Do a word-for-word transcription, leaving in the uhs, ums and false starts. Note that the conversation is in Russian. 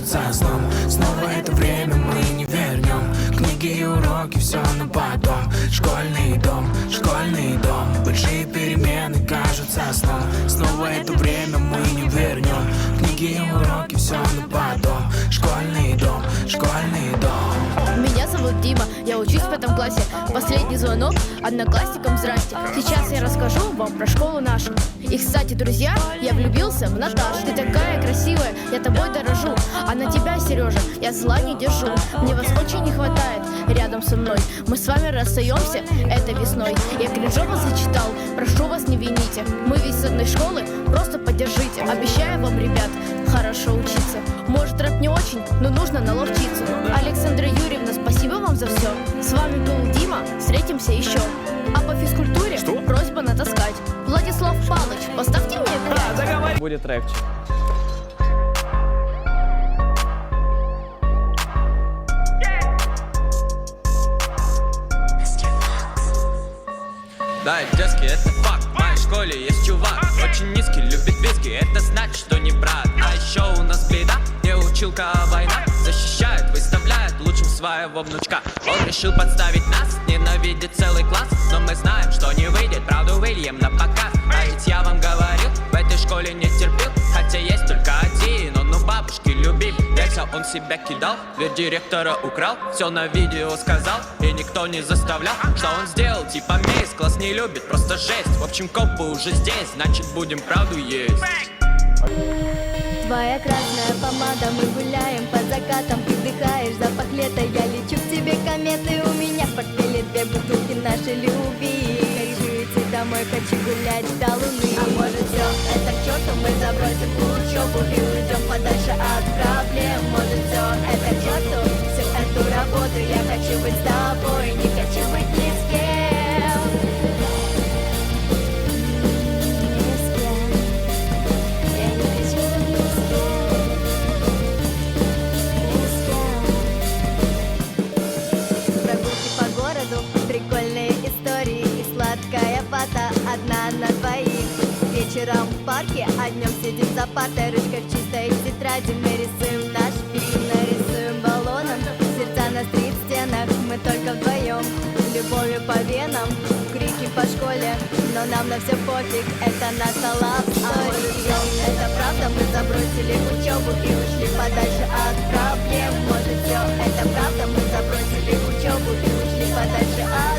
кажется сном. Снова это время мы не вернем. Книги и уроки, все на потом. Школьный дом, школьный дом. Большие перемены кажутся сном. Снова это время мы не вернем. Книги и уроки, все на потом. Школьный дом, школьный дом. Меня зовут Дима, я учусь в пятом классе. Последний звонок одноклассникам здрасте. Сейчас я расскажу вам про школу нашу. И, кстати, друзья, я влюбился в Наташу. Ты такая красивая, я тобой дорожу. А на тебя, Сережа, я зла не держу. Мне вас очень не хватает рядом со мной. Мы с вами расстаемся этой весной. Я Кринжова зачитал, прошу вас не вините. Мы ведь с одной школы, просто поддержите. Обещаю вам, ребят, хорошо учиться. Может, рэп не очень, но нужно наловчиться. Александра Юрьевна, спасибо вам за все. С вами был Дима, встретимся еще. А по физкультуре Что? просьба натаскать. Владислав Палыч, поставьте мне пять. Будет рэпчик. Да, детский, это факт. В моей школе есть чувак, очень низкий, любит виски. Это значит, что не брат. А еще у нас беда, не училка, а война. Защищает, выставляет лучшим своего внучка. Он решил подставить нас, ненавидит целый класс. Но мы знаем, что не выйдет, правду выльем на показ. А ведь я вам говорил, в этой школе не терпел. Хотя есть только один, он у бабушки любим. Вечно он себя кидал, дверь директора украл. Все на видео сказал, и никто не заставлял. Что он сделал, типа мейс, класс не любит, просто жесть. В общем, копы уже здесь, значит будем правду есть. Твоя красная помада, мы гуляем по закатам. Ты вдыхаешь запах лета, я лечу к тебе кометы. У меня в портфеле две бутылки нашей любви. Хочу идти домой, хочу гулять до луны. А может все это к черту, мы забросим учебу и уйдем подальше от проблем. Может все это к черту, всю эту работу. Я хочу быть с тобой, не хочу быть ни с кем. Одна на двоих. Вечером в парке, а днем сидим за партой. Ручка в чистой тетради, мы рисуем наш фильм. Нарисуем баллоном сердца на стрит-стенах. Мы только вдвоем, любовью по венам. Крики по школе, но нам на все пофиг. Это наша love story. Это правда, мы забросили учебу и ушли подальше от проблем. Может все это правда, мы забросили учебу и ушли подальше от